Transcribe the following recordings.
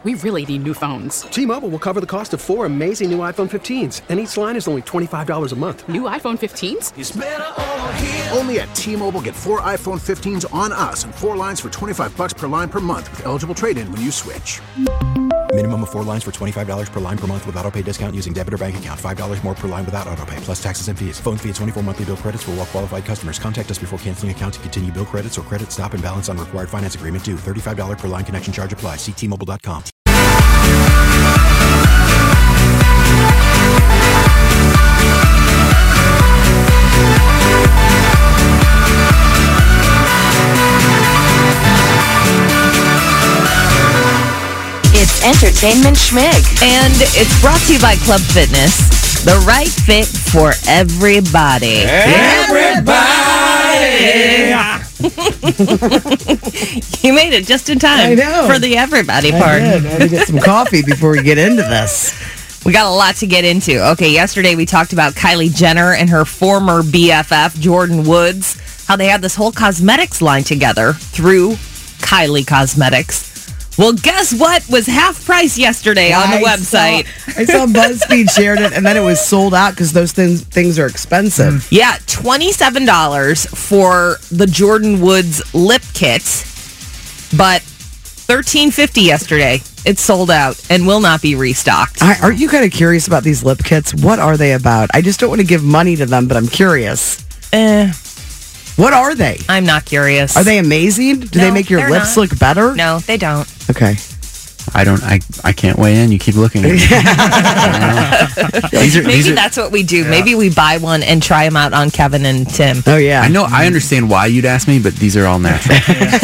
We really need new phones. T-Mobile will cover the cost of 4 amazing new iPhone 15s, and each line is only $25 a month. New iPhone 15s? It's better over here. Only at T-Mobile, get 4 iPhone 15s on us and 4 lines for $25 per line per month with eligible trade-in when you switch. Minimum of 4 lines for $25 per line per month with autopay discount using debit or bank account. $5 more per line without autopay, plus taxes and fees. Phone fee at 24 monthly bill credits for well-qualified customers. Contact us before canceling account to continue bill credits or credit stop and balance on required finance agreement due. $35 per line connection charge applies. See T-Mobile.com. It's Entertainment Schmig. And it's brought to you by Club Fitness. The right fit for everybody. You made it just in time for the everybody part. I had to get some coffee before we get into this. We got a lot to get into. Okay, yesterday we talked about Kylie Jenner and her former BFF, Jordan Woods, how they had this whole cosmetics line together through Kylie Cosmetics. Well, guess what was half price yesterday on the website? I saw BuzzFeed shared it, and then it was sold out because those things are expensive. Yeah, $27 for the Jordan Woods lip kit, but $13.50 yesterday. It's sold out and will not be restocked. Aren't you kind of curious about these lip kits? What are they about? I just don't want to give money to them, but I'm curious. What are they? I'm not curious. Are they amazing? Do they make your lips look better? No, they don't. Okay. I can't weigh in. You keep looking at me. Maybe that's what we do. Yeah. Maybe we buy one and try them out on Kevin and Tim. Oh, yeah. I know. I understand why you'd ask me, but these are all natural.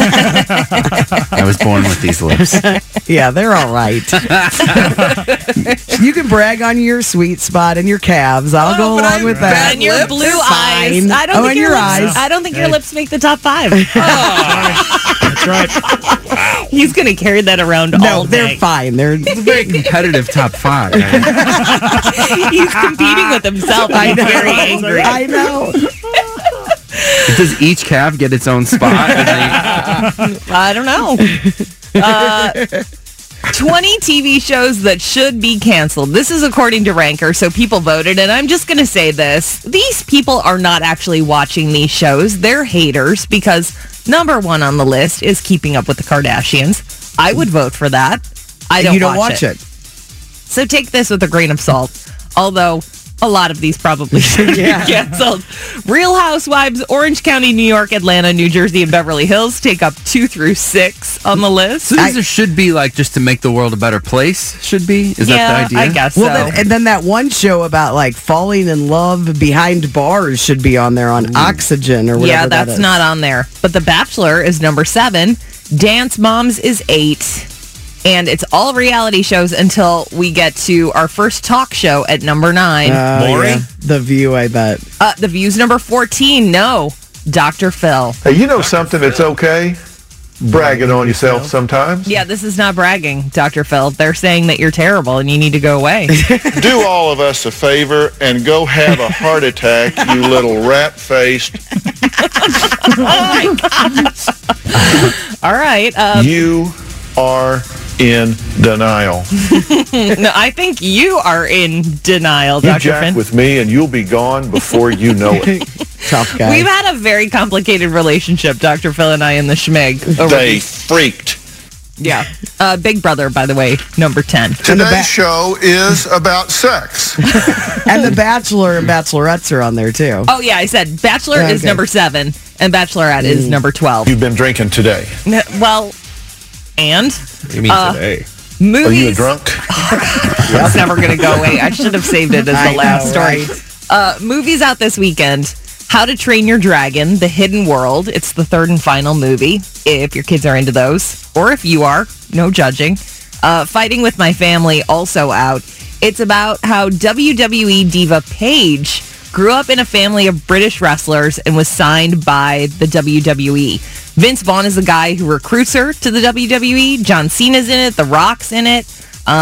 I was born with these lips. Yeah, they're all right. You can brag on your sweet spot and your calves. I'll go along with that. And your blue eyes. I don't think your lips make the top 5. That's right. Wow. He's going to carry that around all day. They're fine. It's a very competitive top 5. He's competing with himself. I know. Very angry. I know. Does each calf get its own spot? I don't know. 20 TV shows that should be canceled. This is according to Ranker, so people voted, and I'm just going to say this. These people are not actually watching these shows. They're haters because number 1 on the list is Keeping Up with the Kardashians. I would vote for that. You don't watch it. So take this with a grain of salt, although a lot of these probably should be canceled. Real Housewives, Orange County, New York, Atlanta, New Jersey, and Beverly Hills take up 2 through 6 on the list. So these should be like just to make the world a better place, should be? Is that the idea? I guess so. Well, and then that one show about like falling in love behind bars should be on there on Oxygen or whatever. Yeah, that's not on there. But The Bachelor is number 7. Dance Moms is 8. And it's all reality shows until we get to our first talk show at number 9. Maury? Yeah. The View, I bet. The View's number 14. No. Dr. Phil. Hey, you know something that's okay? Bragging on yourself sometimes. Yeah, this is not bragging, Dr. Phil. They're saying that you're terrible and you need to go away. Do all of us a favor and go have a heart attack, you little rat-faced. Oh, my gosh. All right. You are in denial. No, I think you are in denial, Dr. You jack Finn. with me and you'll be gone before you know it. Tough guy. We've had a very complicated relationship, Dr. Phil and I, in the Schmig. They freaked. Yeah. Big Brother, by the way, number 10. Today's show is about sex. And The Bachelor and Bachelorettes are on there, too. Oh, yeah, I said Bachelor is number 7 and Bachelorette is number 12. You've been drinking today. Well, and? What do you mean today? Movies. Are you a drunk? It's never going to go away. I should have saved it as the last story. Right? Movies out this weekend. How to Train Your Dragon, The Hidden World. It's the 3rd and final movie, if your kids are into those. Or if you are, no judging. Fighting with My Family, also out. It's about how WWE diva Paige grew up in a family of British wrestlers and was signed by the WWE. Vince Vaughn is the guy who recruits her to the WWE. John Cena's in it. The Rock's in it.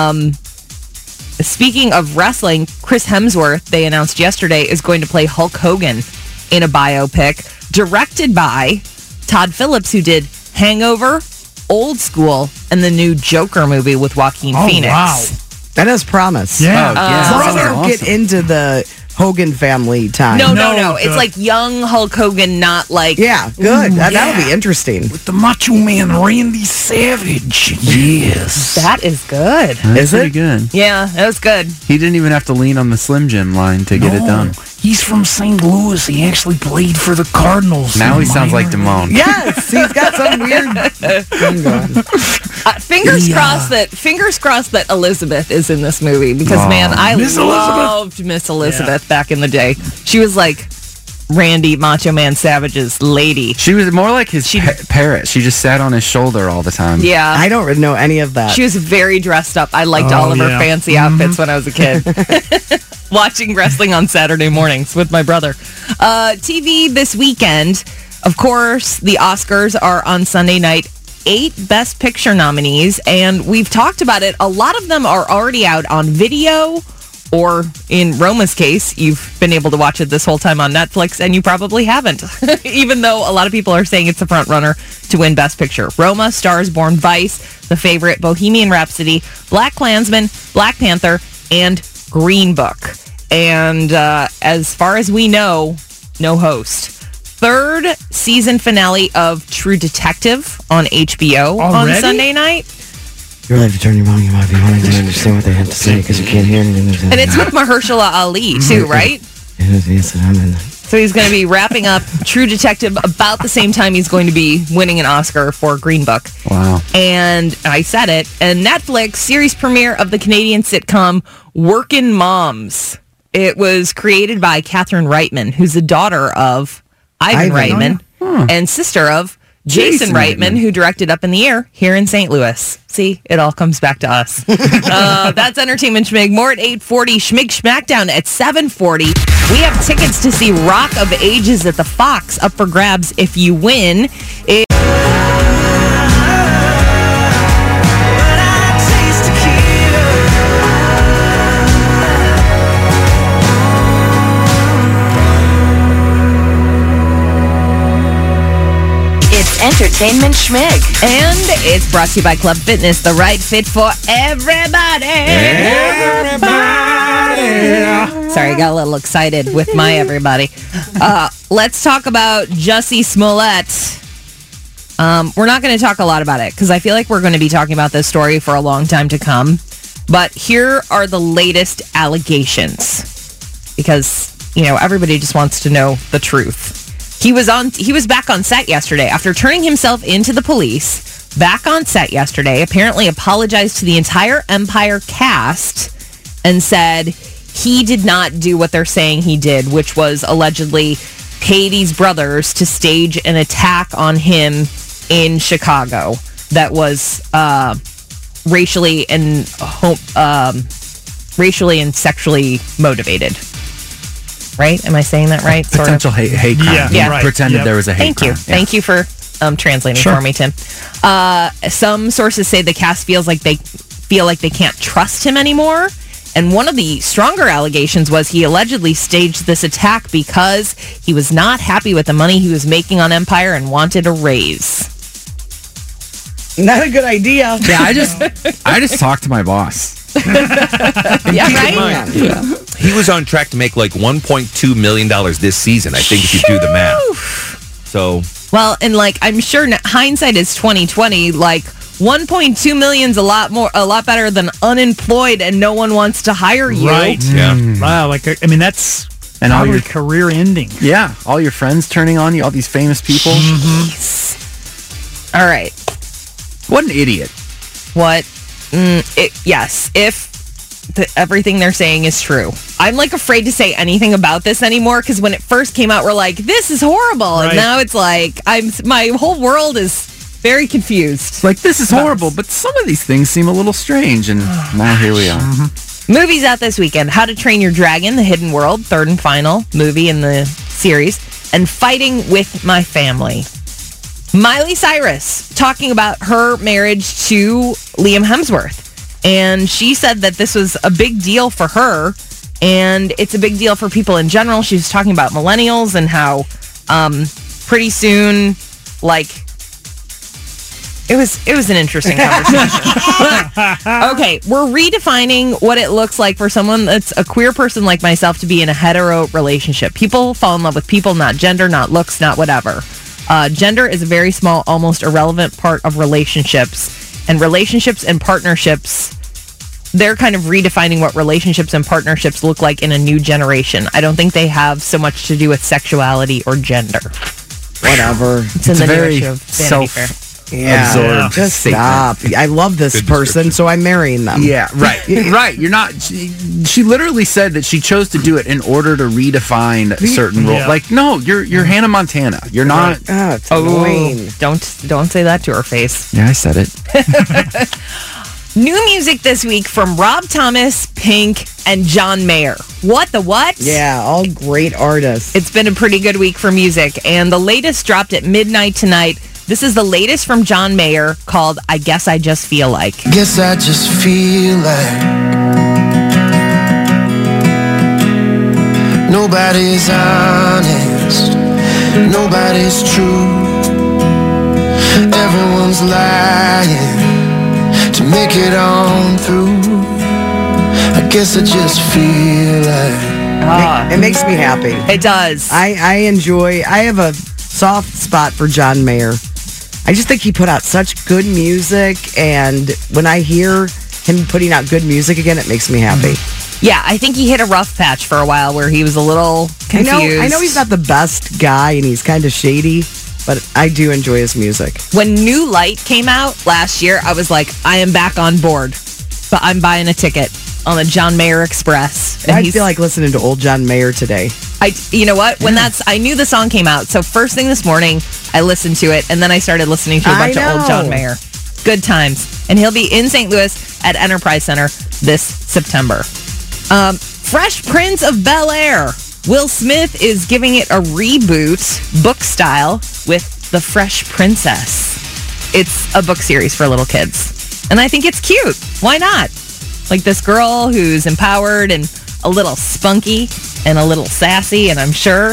Speaking of wrestling, Chris Hemsworth, they announced yesterday, is going to play Hulk Hogan in a biopic directed by Todd Phillips, who did Hangover Old School and the new Joker movie with Joaquin Phoenix. Wow. That has promise. Yeah. As long as they Brother. don't get into the Hogan family time. No. It's like young Hulk Hogan, not like... Yeah, good. That'll be interesting. With the Macho Man Randy Savage. Yes. That is good. That's Is pretty it? good. Yeah, that was good. He didn't even have to lean on the Slim Jim line to get it done. He's from St. Louis. He actually played for the Cardinals. Now he sounds like Damone. Yes, he's got some weird thing going. Fingers crossed that Elizabeth is in this movie because man, I loved Miss Elizabeth back in the day. She was like Randy Macho Man Savage's lady. She was more like his parrot. She just sat on his shoulder all the time. Yeah, I don't really know any of that. she was very dressed up. I liked all of her fancy outfits when I was a kid. Watching wrestling on Saturday mornings with my brother. TV this weekend, of course, the Oscars are on Sunday night. 8 Best Picture nominees, and we've talked about it. A lot of them are already out on video, or in Roma's case, you've been able to watch it this whole time on Netflix, and you probably haven't, even though a lot of people are saying it's the front runner to win Best Picture. Roma, Stars Born, Vice, The Favorite, Bohemian Rhapsody, Black Klansman, Black Panther, and Green Book. And as far as we know, no host. 3rd season finale of True Detective on HBO on Sunday night. You really have to turn your volume off. You want to understand what they have to say because you can't hear anything. And it's with Mahershala Ali, too, right? Yes, I'm in there. So he's going to be wrapping up True Detective about the same time he's going to be winning an Oscar for Green Book. Wow. And I said it. And Netflix series premiere of the Canadian sitcom Workin' Moms. It was created by Catherine Reitman, who's the daughter of Ivan Reitman and sister of Jason Reitman, who directed Up in the Air here in St. Louis. See, it all comes back to us. That's Entertainment Schmig. More at 8:40. Schmig Schmackdown at 7:40. We have tickets to see Rock of Ages at the Fox up for grabs if you win. Entertainment Schmig. And it's brought to you by Club Fitness, the right fit for everybody. Sorry, I got a little excited with my everybody. Let's talk about Jussie Smollett. We're not going to talk a lot about it because I feel like we're going to be talking about this story for a long time to come. But here are the latest allegations because, everybody just wants to know the truth. He was back on set yesterday after turning himself into the police. Back on set yesterday, apparently apologized to the entire Empire cast and said he did not do what they're saying he did, which was allegedly pay these brothers to stage an attack on him in Chicago that was racially and sexually motivated. Right? Am I saying that right? Potential hate crime. Yeah. Right. Pretended there was a hate crime. Thank you for translating for me, Tim. Some sources say the cast feel like they can't trust him anymore. And one of the stronger allegations was he allegedly staged this attack because he was not happy with the money he was making on Empire and wanted a raise. Not a good idea. Yeah, I just talked to my boss. Yeah, right? Yeah. He was on track to make like $1.2 million this season, I think, if you do the math. So, well, and I'm sure hindsight is 2020. 1.2 million's a lot better than unemployed and no one wants to hire you. Right. Yeah. Wow. And all your career ending. Yeah. All your friends turning on you, all these famous people. Mm-hmm. All right. What an idiot. What? Yes. If everything they're saying is true. I'm afraid to say anything about this anymore because when it first came out, we're like, this is horrible. Right. And now it's my whole world is very confused. This is horrible, but some of these things seem a little strange, and now here we are. Mm-hmm. Movies out this weekend. How to Train Your Dragon, The Hidden World, 3rd and final movie in the series, and Fighting with My Family. Miley Cyrus talking about her marriage to Liam Hemsworth. And she said that this was a big deal for her, and it's a big deal for people in general. She was talking about millennials and how pretty soon, It was an interesting conversation. Okay, we're redefining what it looks like for someone that's a queer person like myself to be in a hetero relationship. People fall in love with people, not gender, not looks, not whatever. Gender is a very small, almost irrelevant part of relationships. And relationships and partnerships, they're kind of redefining what relationships and partnerships look like in a new generation. I don't think they have so much to do with sexuality or gender. Whatever. It's in the narrative of Vanity Fair. Absorbed. Just stop. I love this person, so I'm marrying them. Yeah, right. Right. You're not. She literally said that she chose to do it in order to redefine certain roles. Like, no, you're Hannah Montana. You're not. Oh, it's annoying. Don't say that to her face. Yeah, I said it. New music this week from Rob Thomas, Pink, and John Mayer. What the what? Yeah, all great artists. It's been a pretty good week for music, and the latest dropped at midnight tonight. This is the latest from John Mayer called I Guess I Just Feel Like. Guess I just feel like nobody's honest, nobody's true. Everyone's lying to make it on through. I guess I just feel like it makes me happy. It does. I have a soft spot for John Mayer. I just think he put out such good music, and when I hear him putting out good music again, it makes me happy. Yeah, I think he hit a rough patch for a while where he was a little confused. I know he's not the best guy, and he's kind of shady, but I do enjoy his music. When New Light came out last year, I was like, I am back on board, but I'm buying a ticket on the John Mayer Express. And I feel like listening to old John Mayer today. You know what? I knew the song came out, so first thing this morning, I listened to it, and then I started listening to a bunch of old John Mayer. Good times. And he'll be in St. Louis at Enterprise Center this September. Fresh Prince of Bel-Air. Will Smith is giving it a reboot, book style, with The Fresh Princess. It's a book series for little kids. And I think it's cute. Why not? Like this girl who's empowered and a little spunky and a little sassy, and I'm sure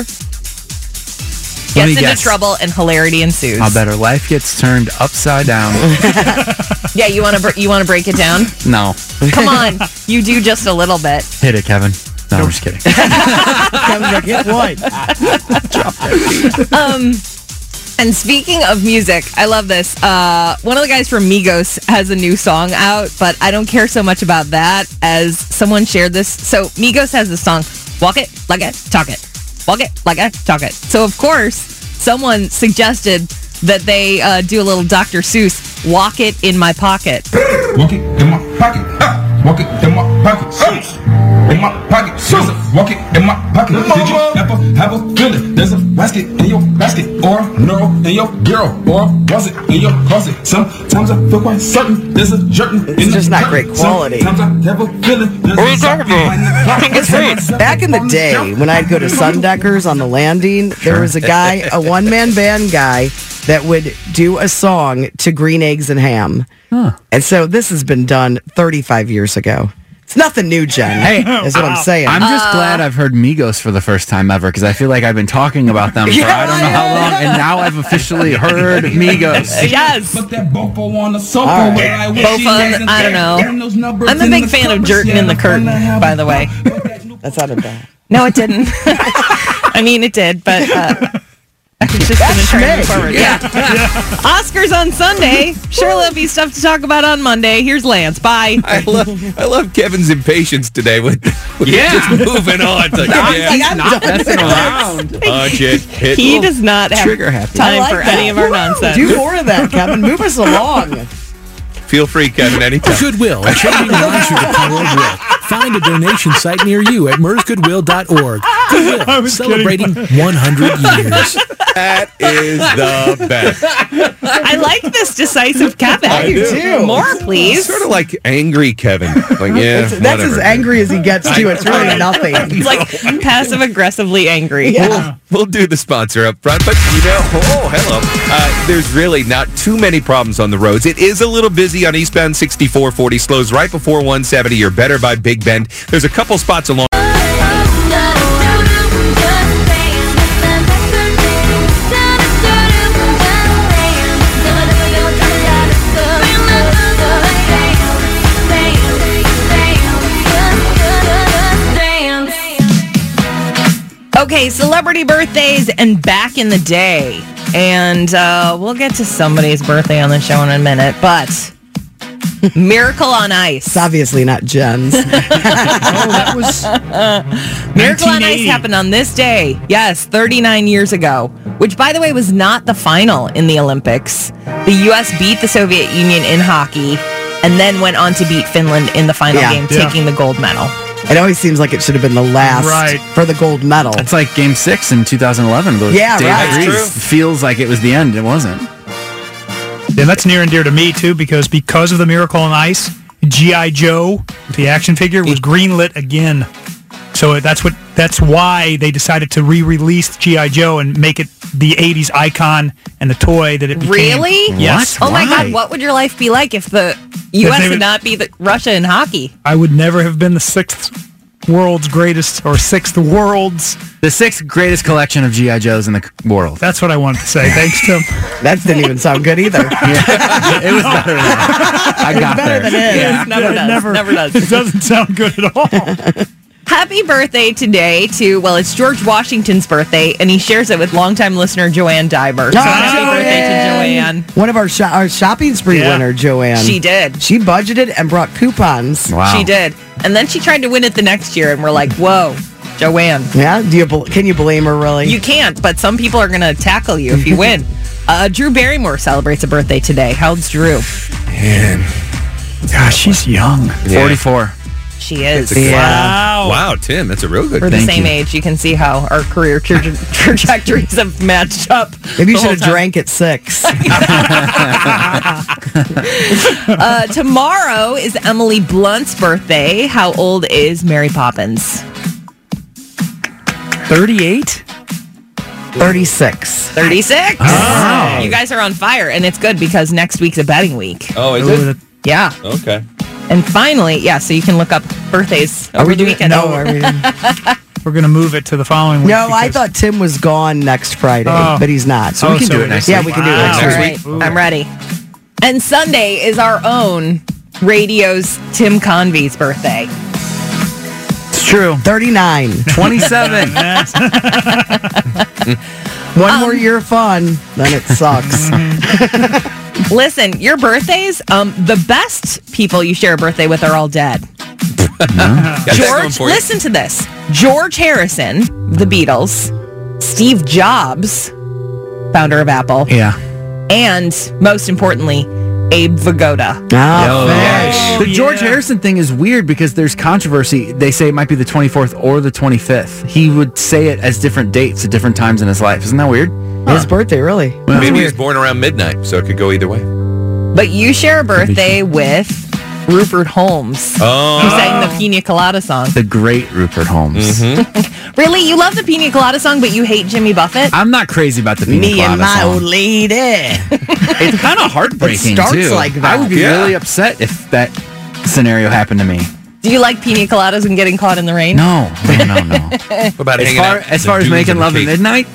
gets into trouble and hilarity ensues. I'll bet her life gets turned upside down. Yeah, you want to break it down? No. Come on, you do just a little bit. Hit it, Kevin. No, I'm just kidding. Kevin's like, hit what? Drop that. And speaking of music, I love this. One of the guys from Migos has a new song out, but I don't care so much about that as someone shared this. So Migos has this song, Walk It Like It, Talk It. Walk It Like It, Talk It. So of course, someone suggested that they do a little Dr. Seuss, Walk It in My Pocket. Walk it in my pocket. Walk it in my pocket. In my pocket. Walk it in my pocket. Did you ever have a feeling? There's a basket in your basket, or a neural in your girl, or was it in your closet? Sometimes I feel quite certain there's a jerkin in It's just not great quality. Sometimes I have a feeling there's What are you talking about? Back in the day, when I'd go to Sundeckers on the Landing, there was a guy, a one-man band guy, that would do a song to Green Eggs and Ham. And so this has been done 35 years ago. It's nothing new, Jen. Hey, is what I'm saying. I'm just glad I've heard Migos for the first time ever, because I feel like I've been talking about them for I don't know how long, and now I've officially heard Migos. Yes. But that bofo on the sofa, Right. where I wish he Bofa, wasn't I don't there. know. I'm a big fan of Jerkin in the Curtain, by the way. That sounded bad. No, it didn't. I mean, it did, but I was just going to try and move forward. Yeah. Oscars on Sunday. Sure, there'll be stuff to talk about on Monday. Here's Lance. Bye. I love Kevin's impatience today with just moving on. It's like, I'm not done. messing around. Budget hit. He does not have Trigger happy. time for any of our nonsense. Do more of that, Kevin. Move us along. Feel free, Kevin, anytime. Goodwill, changing lives through the power of will. Find a donation site near you at mersgoodwill.org. Goodwill, celebrating 100 years. That is the best. I like this decisive Kevin. I do too. More, please. Sort of like angry Kevin. Like, yeah, That's whatever. as angry as he gets, too. It's really nothing. It's like passive-aggressively angry. Yeah. We'll do the sponsor up front, but hello. There's really not too many problems on the roads. It is a little busy on eastbound 6440, slows right before 170. You're better by Big Bend. There's a couple spots along. Okay, celebrity birthdays and back in the day. And we'll get to somebody's birthday on the show in a minute, but Miracle on Ice. It's obviously not Jen's. That was Miracle on Ice happened on this day. Yes, 39 years ago, which, by the way, was not the final in the Olympics. The U.S. beat the Soviet Union in hockey and then went on to beat Finland in the final game, taking the gold medal. It always seems like it should have been the last for the gold medal. It's like Game 6 in 2011. It feels like it was the end. It wasn't. Yeah, that's near and dear to me, too, because of the Miracle on Ice, G.I. Joe, the action figure, was greenlit again. So that's why they decided to re-release G.I. Joe and make it the 80s icon and the toy that it became. Really? Yes. What? Oh, my God. What would your life be like if the U.S. would not be Russia in hockey? I would never have been the sixth world's greatest collection of G.I. Joes in the world. That's what I wanted to say. Thanks, Tim. That didn't even sound good either. It was better than that. I got better there. than it. Yeah, never does. It doesn't sound good at all. Happy birthday today to, it's George Washington's birthday, and he shares it with longtime listener Joanne Diver. So happy birthday to Joanne. One of our shopping spree winner, Joanne. She did. She budgeted and brought coupons. Wow. She did. And then she tried to win it the next year, and we're like, whoa, Joanne. Yeah? Can you blame her, really? You can't, but some people are going to tackle you if you win. Drew Barrymore celebrates a birthday today. How old's Drew? Man. Gosh, she's young. 44. She is. Wow, Tim, that's a real good. We're the same age. You can see how our career trajectories have matched up. Maybe you should have drank at 6. Tomorrow is Emily Blunt's birthday. How old is Mary Poppins? 38? 36. 36? Oh. You guys are on fire, and it's good because next week's a betting week. Oh, is it? Yeah. Okay. And finally, so you can look up birthdays over the weekend. No, we're going to move it to the following week. No, I thought Tim was gone next Friday, but he's not. So we can do it next week. Yeah, we can do it next week. All right. I'm ready. And Sunday is our own radio's Tim Convey's birthday. It's true. 39. 27. One more year of fun, then it sucks. Listen, your birthdays, the best people you share a birthday with are all dead. George, listen to this. George Harrison, the Beatles, Steve Jobs, founder of Apple. Yeah. And most importantly, Abe Vigoda. The George Harrison thing is weird because there's controversy. They say it might be the 24th or the 25th. He would say it as different dates at different times in his life. Isn't that weird? His birthday, really. Well, maybe he was born around midnight, so it could go either way. But you share a birthday with Rupert Holmes, who sang the Pina Colada song. The great Rupert Holmes. Mm-hmm. Really? You love the Pina Colada song, but you hate Jimmy Buffett? I'm not crazy about the Pina Me Colada and my song. old lady. It's kind of heartbreaking, It starts too. like that. I would be really upset if that scenario happened to me. Do you like Pina Coladas and getting caught in the rain? No. What about as far as making love at midnight?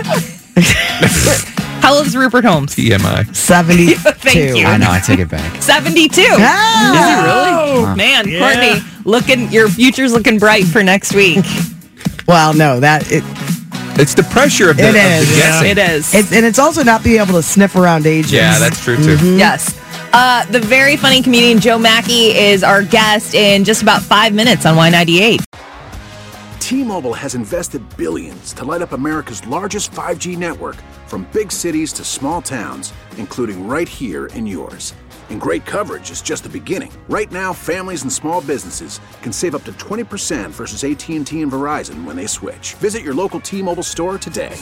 How old is Rupert Holmes? TMI. 72. Thank you. I know, I take it back. 72. Ah! Is he really? Man, Courtney, your future's looking bright for next week. Well, no, it's the pressure of the, it is. Of the guessing. It is. And it's also not being able to sniff around ages. Yeah, that's true, too. Mm-hmm. Yes. The very funny comedian Joe Mackey is our guest in just about 5 minutes on Y98. T-Mobile has invested billions to light up America's largest 5G network, from big cities to small towns, including right here in yours. And great coverage is just the beginning. Right now, families and small businesses can save up to 20% versus AT&T and Verizon when they switch. Visit your local T-Mobile store today.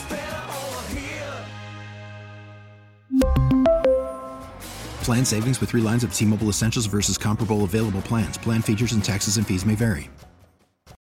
Plan savings with 3 lines of T-Mobile Essentials versus comparable available plans. Plan features and taxes and fees may vary.